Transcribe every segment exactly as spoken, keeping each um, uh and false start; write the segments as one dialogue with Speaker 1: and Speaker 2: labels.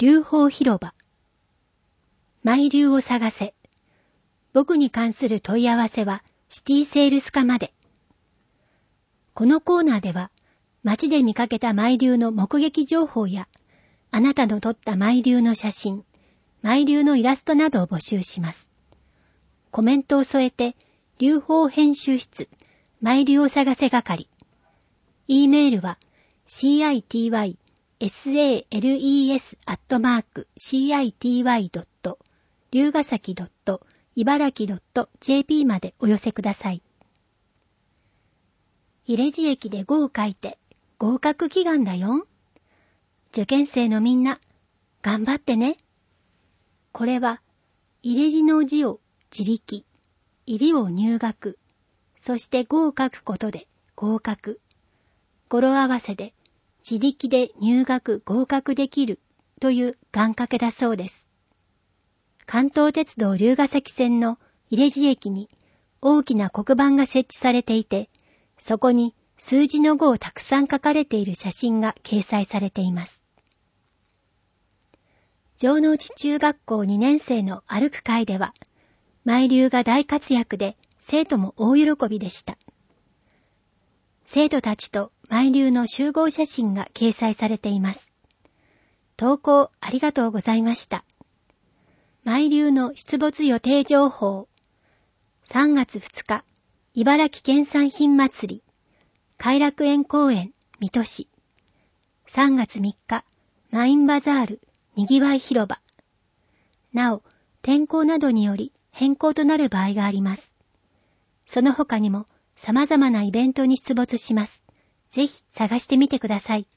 Speaker 1: 流法広場。マイ流を探せ。僕に関する問い合わせはシティセールス課まで。このコーナーでは、街で見かけたマイ流の目撃情報や、あなたの撮ったマイ流の写真、マイ流のイラストなどを募集します。コメントを添えて、流法編集室、マイ流を探せ係。E メールは シーアイティーワイエスエーエルイーエス アットマーク シーアイティーワイ ドット 龍ヶ崎 ドット 茨城 ドット ジェーピー までお寄せください。入れ字駅でごを書いて合格祈願だよ。受験生のみんな、頑張ってね。これは、入れ字の字を自力、入りを入学、そしてごを書くことで合格。語呂合わせで自力で入学合格できるという願掛けだそうです。関東鉄道龍ヶ崎線の入れ字駅に大きな黒板が設置されていて、そこに数字のごをたくさん書かれている写真が掲載されています。城之内中学校にねん生の歩く会では、マイ流が大活躍で生徒も大喜びでした。生徒たちとマイ流の集合写真が掲載されています。投稿ありがとうございました。マイ流の出没予定情報。さんがつふつか、茨城県産品祭り、偕楽園公園、水戸市。さんがつみっか、マインバザール、にぎわい広場。なお、天候などにより変更となる場合があります。その他にも様々なイベントに出没します。ぜひ探してみてください。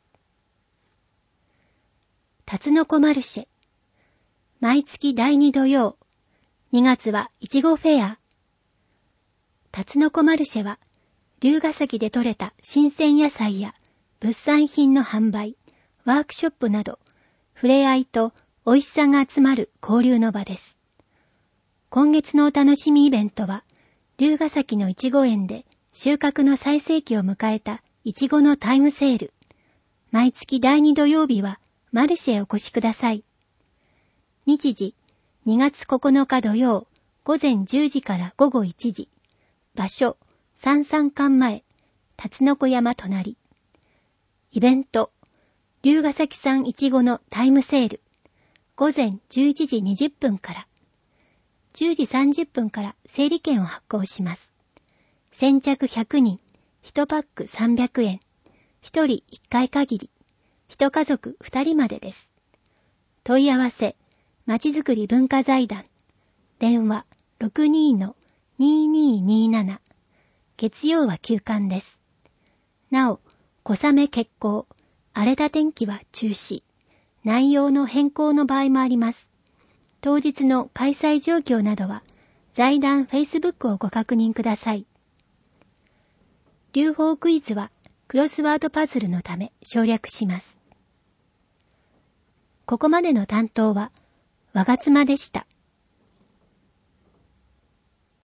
Speaker 1: タツノコマルシェ。毎月だいに土曜。にがつはいちごフェア。タツノコマルシェは、龍ヶ崎で採れた新鮮野菜や物産品の販売、ワークショップなど、触れ合いと美味しさが集まる交流の場です。今月のお楽しみイベントは、龍ヶ崎のいちご園で収穫の最盛期を迎えたいちごのタイムセール。毎月だいに土曜日はマルシェへお越しください。日時、にがつここのか土曜、午前じゅうじから午後いちじ。場所、三三館前、タツノコ山隣。イベント、龍ヶ崎産いちごのタイムセール。午前じゅういちじにじゅっぷんから。じゅうじさんじゅっぷんから整理券を発行します。先着ひゃくにん、いちパックさんびゃくえん。ひとりいっかい限り。いち家族ふたりまでです。問い合わせ、まちづくり文化財団。電話 ろくにーのにーにーにーなな。月曜は休館です。なお、小雨欠航、荒れた天気は中止。内容の変更の場合もあります。当日の開催状況などは、財団 Facebook をご確認ください。流法クイズは、クロスワードパズルのため省略します。ここまでの担当は、わがつまでした。